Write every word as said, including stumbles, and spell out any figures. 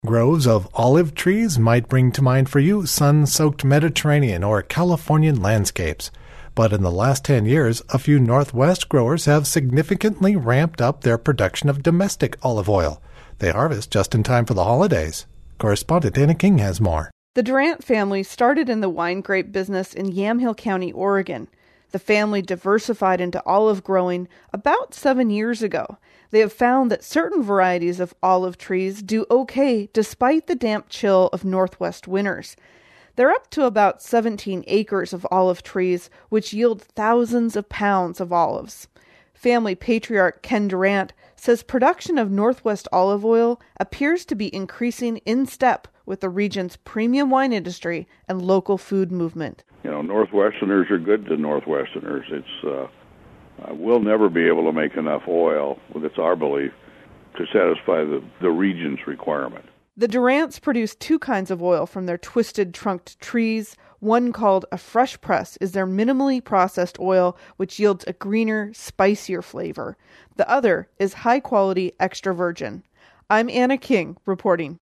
Groves of olive trees might bring to mind for you sun-soaked Mediterranean or Californian landscapes. But in the last ten years, a few Northwest growers have significantly ramped up their production of domestic olive oil. They harvest just in time for the holidays. Correspondent Anna King has more. The Durant family started in the wine grape business in Yamhill County, Oregon. The family diversified into olive growing about seven years ago. They have found that certain varieties of olive trees do okay despite the damp chill of Northwest winters. They're up to about seventeen acres of olive trees, which yield thousands of pounds of olives. Family patriarch Ken Durant says production of Northwest olive oil appears to be increasing in step with the region's premium wine industry and local food movement. You know, Northwesterners are good to Northwesterners. It's uh, uh, we'll never be able to make enough oil, it's our belief, to satisfy the, the region's requirement. The Durants produce two kinds of oil from their twisted trunked trees. One, called a fresh press, is their minimally processed oil, which yields a greener, spicier flavor. The other is high-quality extra virgin. I'm Anna King, reporting.